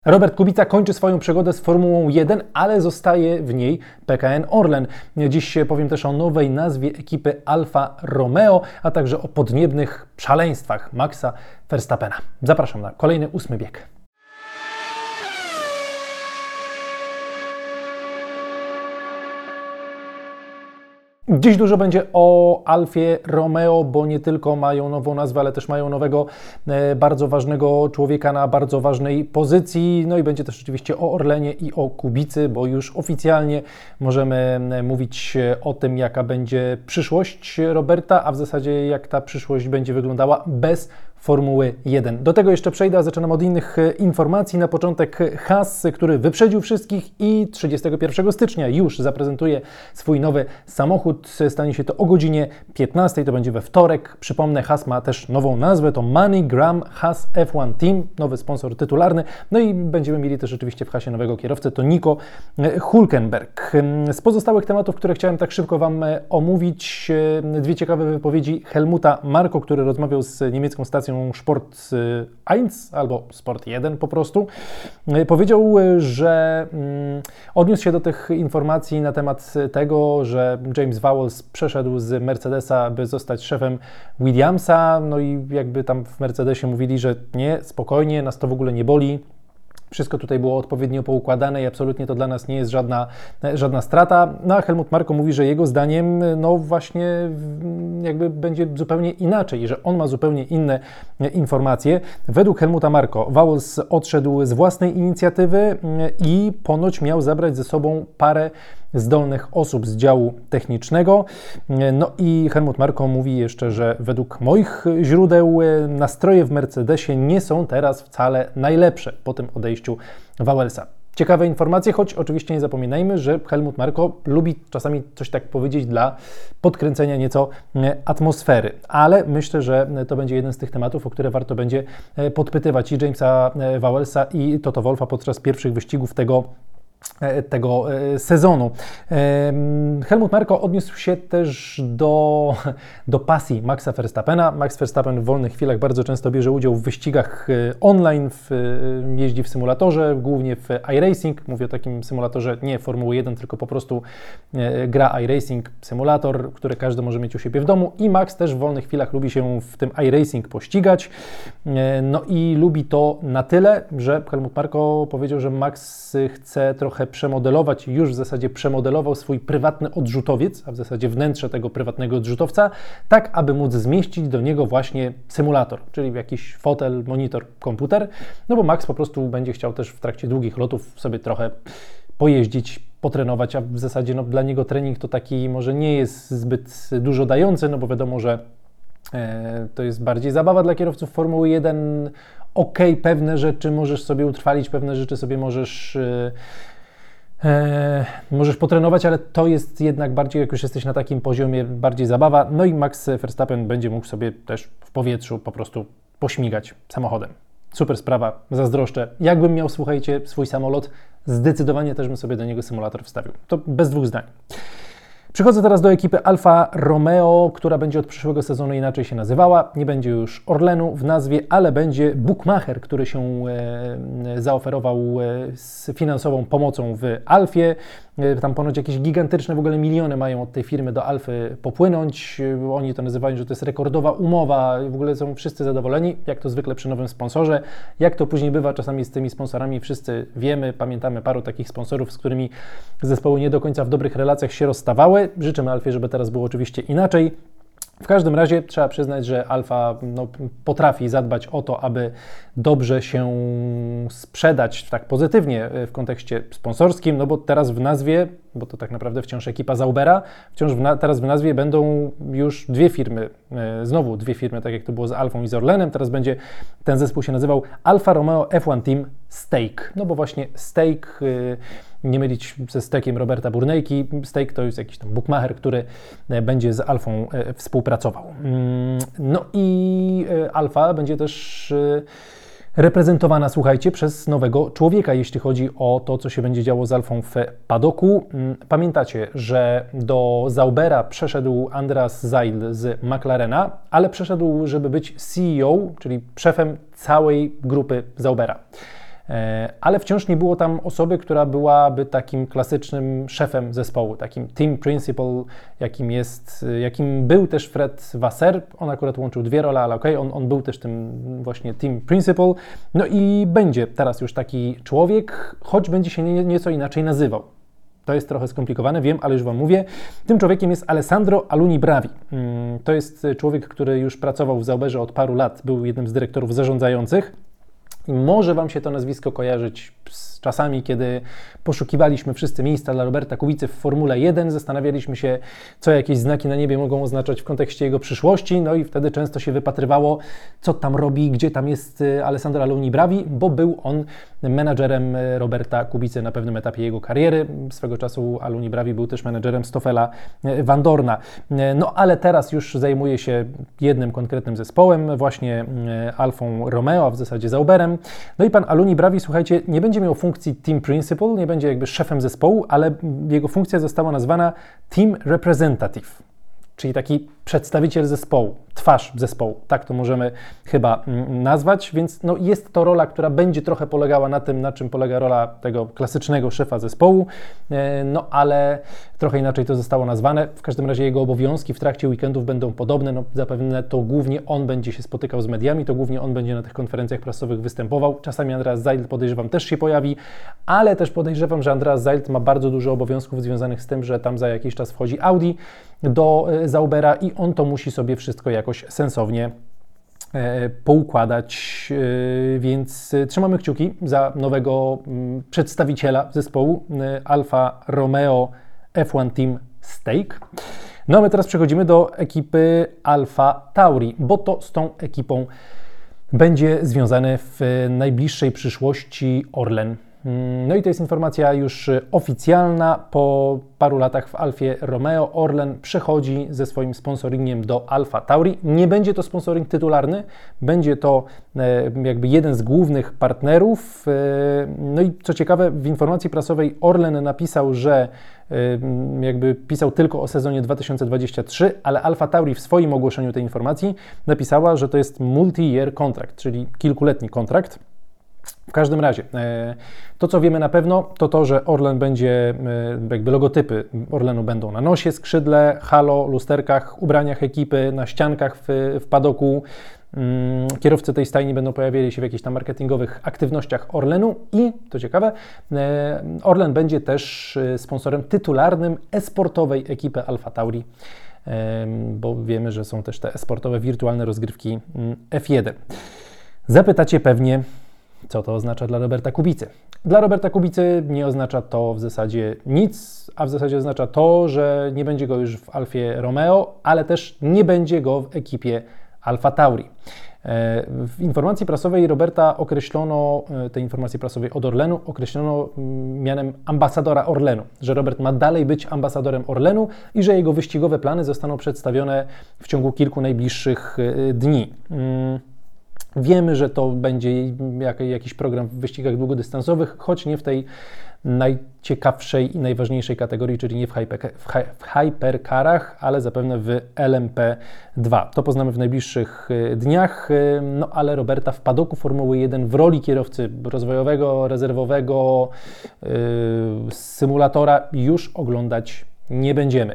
Robert Kubica kończy swoją przygodę z Formułą 1, ale zostaje w niej PKN Orlen. Dziś powiem też o nowej nazwie ekipy Alfa Romeo, a także o podniebnych szaleństwach Maxa Verstappena. Zapraszam na kolejny 8 bieg. Dziś dużo będzie o Alfie Romeo, bo nie tylko mają nową nazwę, ale też mają nowego, bardzo ważnego człowieka na bardzo ważnej pozycji. No i będzie też oczywiście o Orlenie i o Kubicy, bo już oficjalnie możemy mówić o tym, jaka będzie przyszłość Roberta, a w zasadzie jak ta przyszłość będzie wyglądała bez Formuły 1. Do tego jeszcze przejdę, a zaczynam od innych informacji. Na początek Haas, który wyprzedził wszystkich i 31 stycznia już zaprezentuje swój nowy samochód. Stanie się to o godzinie 15, to będzie we wtorek. Przypomnę, Haas ma też nową nazwę, to MoneyGram Haas F1 Team, nowy sponsor tytularny. No i będziemy mieli też oczywiście w Haasie nowego kierowcę, to Nico Hülkenberg. Z pozostałych tematów, które chciałem tak szybko Wam omówić, dwie ciekawe wypowiedzi Helmuta Marko, który rozmawiał z niemiecką stacją Sport 1 albo Sport 1 po prostu. Powiedział, że odniósł się do tych informacji na temat tego, że James Vowles przeszedł z Mercedesa, by zostać szefem Williamsa. No i jakby tam w Mercedesie mówili, że nie, spokojnie, nas to w ogóle nie boli. Wszystko tutaj było odpowiednio poukładane i absolutnie to dla nas nie jest żadna strata. No a Helmut Marko mówi, że jego zdaniem no właśnie jakby będzie zupełnie inaczej, że on ma zupełnie inne informacje. Według Helmuta Marko Vowles odszedł z własnej inicjatywy i ponoć miał zabrać ze sobą parę zdolnych osób z działu technicznego. No i Helmut Marko mówi jeszcze, że według moich źródeł nastroje w Mercedesie nie są teraz wcale najlepsze po tym odejściu Vowlesa. Ciekawe informacje, choć oczywiście nie zapominajmy, że Helmut Marko lubi czasami coś tak powiedzieć dla podkręcenia nieco atmosfery, ale myślę, że to będzie jeden z tych tematów, o które warto będzie podpytywać i Jamesa Vowlesa i Toto Wolffa podczas pierwszych wyścigów tego sezonu. Helmut Marko odniósł się też do pasji Maxa Verstappena. Max Verstappen w wolnych chwilach bardzo często bierze udział w wyścigach online, jeździ w symulatorze, głównie w iRacing. Mówię o takim symulatorze nie Formuły 1, tylko po prostu gra iRacing, symulator, który każdy może mieć u siebie w domu i Max też w wolnych chwilach lubi się w tym iRacing pościgać. No i lubi to na tyle, że Helmut Marko powiedział, że Max chce trochę przemodelować, już w zasadzie przemodelował swój prywatny odrzutowiec, a w zasadzie wnętrze tego prywatnego odrzutowca, tak aby móc zmieścić do niego właśnie symulator, czyli jakiś fotel, monitor, komputer, no bo Max po prostu będzie chciał też w trakcie długich lotów sobie trochę pojeździć, potrenować, a w zasadzie no, dla niego trening to taki może nie jest zbyt dużo dający, no bo wiadomo, że to jest bardziej zabawa dla kierowców Formuły 1. Okej, pewne rzeczy możesz sobie utrwalić, pewne rzeczy sobie możesz potrenować, ale to jest jednak bardziej, jak już jesteś na takim poziomie, bardziej zabawa. No i Max Verstappen będzie mógł sobie też w powietrzu po prostu pośmigać samochodem. Super sprawa, zazdroszczę. Jakbym miał, słuchajcie, swój samolot, zdecydowanie też bym sobie do niego symulator wstawił. To bez dwóch zdań. Przechodzę teraz do ekipy Alfa Romeo, która będzie od przyszłego sezonu inaczej się nazywała. Nie będzie już Orlenu w nazwie, ale będzie Buchmacher, który się zaoferował z finansową pomocą w Alfie. Tam ponoć jakieś gigantyczne w ogóle miliony mają od tej firmy do Alfy popłynąć. Oni to nazywają, że to jest rekordowa umowa. W ogóle są wszyscy zadowoleni, jak to zwykle przy nowym sponsorze. Jak to później bywa czasami z tymi sponsorami, wszyscy wiemy, pamiętamy paru takich sponsorów, z którymi zespoły nie do końca w dobrych relacjach się rozstawały. Życzymy Alfie, żeby teraz było oczywiście inaczej. W każdym razie trzeba przyznać, że Alfa potrafi zadbać o to, aby dobrze się sprzedać tak pozytywnie w kontekście sponsorskim, no bo teraz w nazwie, bo to tak naprawdę wciąż ekipa Zaubera, teraz w nazwie będą już dwie firmy, znowu dwie firmy, tak jak to było z Alfą i z Orlenem, teraz będzie ten zespół się nazywał Alfa Romeo F1 Team Stake, no bo właśnie Stake, nie mylić ze stekiem Roberta Burnejki, Stake to jest jakiś tam bookmacher, który będzie z Alfą współpracował. No i Alfa będzie też reprezentowana, słuchajcie, przez nowego człowieka, jeśli chodzi o to, co się będzie działo z Alfą w padoku. Pamiętacie, że do Zaubera przeszedł Andreas Seidl z McLarena, ale przeszedł, żeby być CEO, czyli szefem całej grupy Zaubera. ale wciąż nie było tam osoby, która byłaby takim klasycznym szefem zespołu, takim team principal, jakim był też Fred Vasseur. On akurat łączył dwie role, ale okej, on był też tym właśnie team principal. No i będzie teraz już taki człowiek, choć będzie się nieco inaczej nazywał. To jest trochę skomplikowane, wiem, ale już Wam mówię. Tym człowiekiem jest Alessandro Alunni Bravi. To jest człowiek, który już pracował w Sauberze od paru lat, był jednym z dyrektorów zarządzających. I może Wam się to nazwisko kojarzyć z czasami, kiedy poszukiwaliśmy wszyscy miejsca dla Roberta Kubicy w Formule 1, zastanawialiśmy się, co jakieś znaki na niebie mogą oznaczać w kontekście jego przyszłości, no i wtedy często się wypatrywało, co tam robi, gdzie tam jest Alessandro Alunni Bravi, bo był on menadżerem Roberta Kubicy na pewnym etapie jego kariery. Swego czasu Alunni Bravi był też menadżerem Stoffela Van Dorna. No ale teraz już zajmuje się jednym konkretnym zespołem, właśnie Alfą Romeo, a w zasadzie Sauberem. No i pan Alunni Bravi, słuchajcie, nie będzie miał funkcji team principal, nie będzie jakby szefem zespołu, ale jego funkcja została nazwana team representative, czyli taki przedstawiciel zespołu, twarz zespołu, tak to możemy chyba nazwać, więc no jest to rola, która będzie trochę polegała na tym, na czym polega rola tego klasycznego szefa zespołu, no ale trochę inaczej to zostało nazwane. W każdym razie jego obowiązki w trakcie weekendów będą podobne, no zapewne to głównie on będzie się spotykał z mediami, to głównie on będzie na tych konferencjach prasowych występował. Czasami Andreas Seidl, podejrzewam, też się pojawi, ale też podejrzewam, że Andreas Seidl ma bardzo dużo obowiązków związanych z tym, że tam za jakiś czas wchodzi Audi do Saubera i on to musi sobie wszystko jakoś sensownie poukładać, więc trzymamy kciuki za nowego przedstawiciela zespołu Alfa Romeo F1 Team Stake. No a my teraz przechodzimy do ekipy Alfa Tauri, bo to z tą ekipą będzie związany w najbliższej przyszłości Orlen. No i to jest informacja już oficjalna. Po paru latach w Alfie Romeo Orlen przechodzi ze swoim sponsoringiem do Alfa Tauri. Nie będzie to sponsoring tytularny, będzie to jakby jeden z głównych partnerów. No i co ciekawe, w informacji prasowej Orlen napisał, że jakby pisał tylko o sezonie 2023, ale Alfa Tauri w swoim ogłoszeniu tej informacji napisała, że to jest multi-year contract, czyli kilkuletni kontrakt. W każdym razie, to co wiemy na pewno, to to, że Orlen będzie, jakby logotypy Orlenu będą na nosie, skrzydle, halo, lusterkach, ubraniach ekipy, na ściankach w padoku. Kierowcy tej stajni będą pojawiali się w jakichś tam marketingowych aktywnościach Orlenu i, to ciekawe, Orlen będzie też sponsorem tytularnym esportowej ekipy Alfa Tauri, bo wiemy, że są też te esportowe wirtualne rozgrywki F1. Zapytacie pewnie, co to oznacza dla Roberta Kubicy? Dla Roberta Kubicy nie oznacza to w zasadzie nic, a w zasadzie oznacza to, że nie będzie go już w Alfie Romeo, ale też nie będzie go w ekipie Alfa Tauri. W informacji prasowej Roberta określono, tej informacji prasowej od Orlenu, określono mianem ambasadora Orlenu, że Robert ma dalej być ambasadorem Orlenu i że jego wyścigowe plany zostaną przedstawione w ciągu kilku najbliższych dni. Wiemy, że to będzie jakiś program w wyścigach długodystansowych, choć nie w tej najciekawszej i najważniejszej kategorii, czyli nie w hypercarach, ale zapewne w LMP2. To poznamy w najbliższych dniach, no ale Roberta w padoku Formuły 1 w roli kierowcy rozwojowego, rezerwowego, symulatora już oglądać nie będziemy.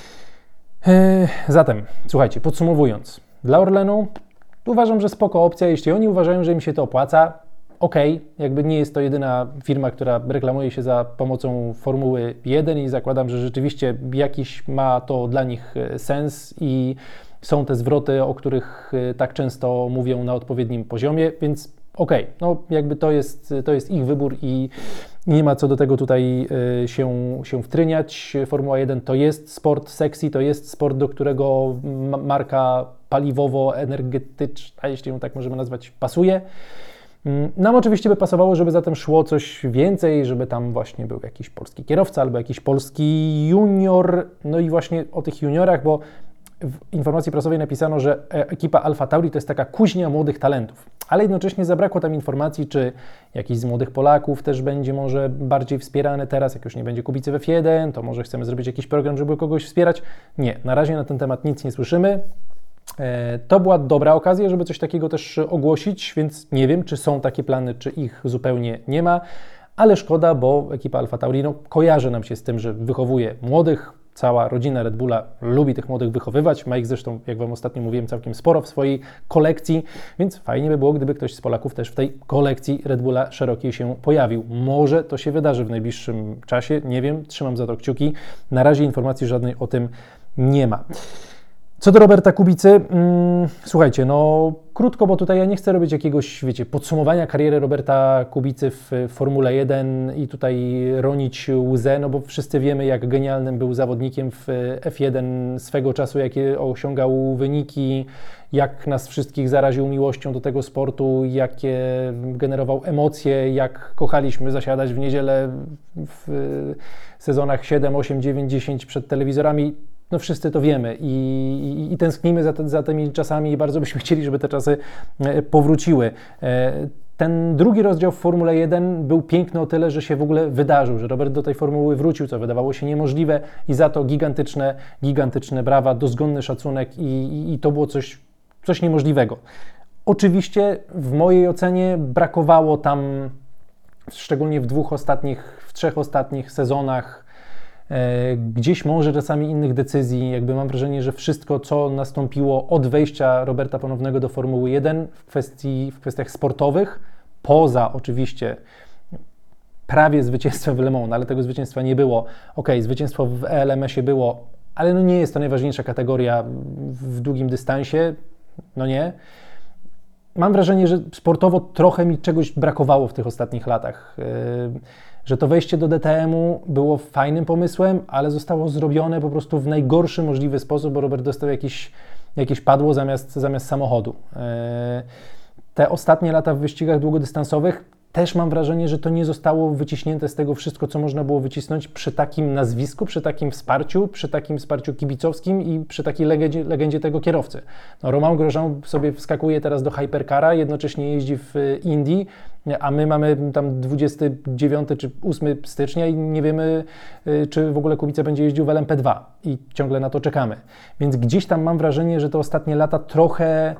Zatem, słuchajcie, podsumowując, dla Orlenu uważam, że spoko opcja, jeśli oni uważają, że im się to opłaca, jakby nie jest to jedyna firma, która reklamuje się za pomocą Formuły 1 i zakładam, że rzeczywiście jakiś ma to dla nich sens i są te zwroty, o których tak często mówią na odpowiednim poziomie, więc no jakby to jest ich wybór i nie ma co do tego tutaj się wtryniać. Formuła 1 to jest sport sexy, to jest sport, do którego marka paliwowo-energetyczna, jeśli ją tak możemy nazwać, pasuje. Nam oczywiście by pasowało, żeby zatem szło coś więcej, żeby tam właśnie był jakiś polski kierowca albo jakiś polski junior. No i właśnie o tych juniorach, bo w informacji prasowej napisano, że ekipa Alfa Tauri to jest taka kuźnia młodych talentów, ale jednocześnie zabrakło tam informacji, czy jakiś z młodych Polaków też będzie może bardziej wspierany teraz, jak już nie będzie Kubicy w F1, to może chcemy zrobić jakiś program, żeby kogoś wspierać. Nie, na razie na ten temat nic nie słyszymy. To była dobra okazja, żeby coś takiego też ogłosić, więc nie wiem, czy są takie plany, czy ich zupełnie nie ma, ale szkoda, bo ekipa Alfa Tauri kojarzy nam się z tym, że wychowuje młodych. Cała rodzina Red Bulla lubi tych młodych wychowywać, ma ich zresztą, jak Wam ostatnio mówiłem, całkiem sporo w swojej kolekcji, więc fajnie by było, gdyby ktoś z Polaków też w tej kolekcji Red Bulla szerokiej się pojawił. Może to się wydarzy w najbliższym czasie, nie wiem, trzymam za to kciuki. Na razie informacji żadnej o tym nie ma. Co do Roberta Kubicy, słuchajcie, krótko, bo tutaj ja nie chcę robić jakiegoś, podsumowania kariery Roberta Kubicy w Formule 1 i tutaj ronić łzę, bo wszyscy wiemy, jak genialnym był zawodnikiem w F1 swego czasu, jakie osiągał wyniki, jak nas wszystkich zaraził miłością do tego sportu, jakie generował emocje, jak kochaliśmy zasiadać w niedzielę w sezonach 7, 8, 9, 10 przed telewizorami. Wszyscy to wiemy i tęsknimy za tymi czasami i bardzo byśmy chcieli, żeby te czasy powróciły. Ten drugi rozdział w Formule 1 był piękny o tyle, że się w ogóle wydarzył, że Robert do tej formuły wrócił, co wydawało się niemożliwe i za to gigantyczne brawa, dozgonny szacunek i to było coś niemożliwego. Oczywiście w mojej ocenie brakowało tam, szczególnie w trzech ostatnich sezonach, gdzieś może czasami innych decyzji, mam wrażenie, że wszystko, co nastąpiło od wejścia Roberta ponownego do Formuły 1 w kwestiach sportowych, poza oczywiście prawie zwycięstwem w Le Mans, ale tego zwycięstwa nie było. Zwycięstwo w ELMS-ie było, ale nie jest to najważniejsza kategoria w długim dystansie, nie. Mam wrażenie, że sportowo trochę mi czegoś brakowało w tych ostatnich latach. Że to wejście do DTM-u było fajnym pomysłem, ale zostało zrobione po prostu w najgorszy możliwy sposób, bo Robert dostał jakieś padło zamiast samochodu. Te ostatnie lata w wyścigach długodystansowych też mam wrażenie, że to nie zostało wyciśnięte z tego wszystko, co można było wycisnąć przy takim nazwisku, przy takim wsparciu kibicowskim i przy takiej legendzie tego kierowcy. Romain Grosjean sobie wskakuje teraz do Hypercara, jednocześnie jeździ w Indii, a my mamy tam 29 czy 8 stycznia i nie wiemy, czy w ogóle Kubica będzie jeździł w LMP2 i ciągle na to czekamy. Więc gdzieś tam mam wrażenie, że te ostatnie lata trochę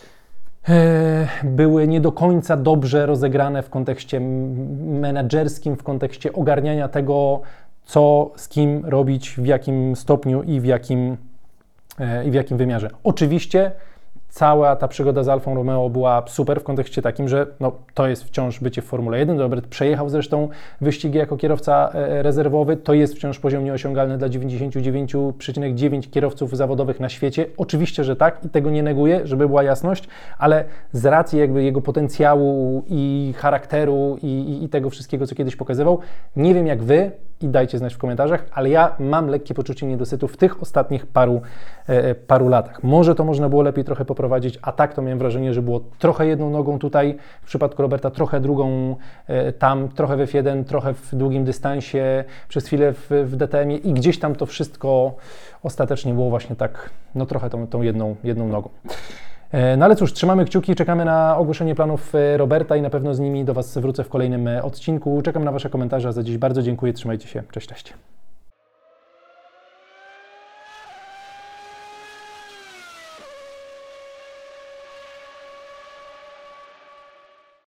były nie do końca dobrze rozegrane w kontekście menedżerskim, w kontekście ogarniania tego, co z kim robić, w jakim stopniu i w jakim wymiarze. Oczywiście cała ta przygoda z Alfą Romeo była super w kontekście takim, że to jest wciąż bycie w Formule 1. Robert przejechał zresztą wyścigi jako kierowca rezerwowy. To jest wciąż poziom nieosiągalny dla 99,9% kierowców zawodowych na świecie. Oczywiście, że tak i tego nie neguję, żeby była jasność, ale z racji jego potencjału i charakteru i tego wszystkiego, co kiedyś pokazywał, nie wiem jak Wy i dajcie znać w komentarzach, ale ja mam lekkie poczucie niedosytu w tych ostatnich paru latach. Może to można było lepiej trochę poprowadzić, a tak to miałem wrażenie, że było trochę jedną nogą tutaj, w przypadku Roberta trochę drugą tam, trochę w F1, trochę w długim dystansie, przez chwilę w DTM-ie i gdzieś tam to wszystko ostatecznie było właśnie tak, trochę tą jedną nogą. Ale cóż, trzymamy kciuki, czekamy na ogłoszenie planów Roberta i na pewno z nimi do Was wrócę w kolejnym odcinku. Czekam na Wasze komentarze, a za dziś bardzo dziękuję, trzymajcie się, cześć.